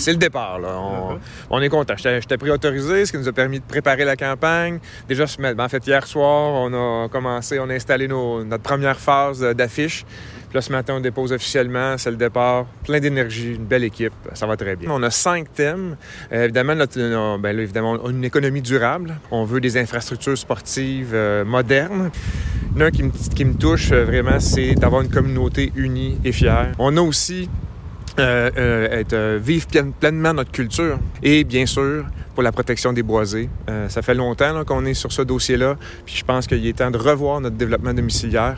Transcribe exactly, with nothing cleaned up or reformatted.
c'est le départ. Là. On, Uh-huh. on est content. J'étais, j'étais préautorisé, ce qui nous a permis de préparer la campagne. Déjà, se mettre, ben, en fait, hier soir, on a commencé, on a installé nos, notre première phase d'affiches. Puis là, ce matin, on dépose officiellement. C'est le départ. Plein d'énergie, une belle équipe. Ça va très bien. On a cinq thèmes. Euh, évidemment, notre, euh, ben là, évidemment, on a une économie durable. On veut des infrastructures sportives euh, modernes. Il y en a un qui me, qui me touche euh, vraiment, c'est d'avoir une communauté unie et fière. On a aussi euh, euh, être, euh, vivre pleinement notre culture. Et bien sûr, pour la protection des boisés. Euh, ça fait longtemps là, qu'on est sur ce dossier-là. Puis je pense qu'il est temps de revoir notre développement domiciliaire.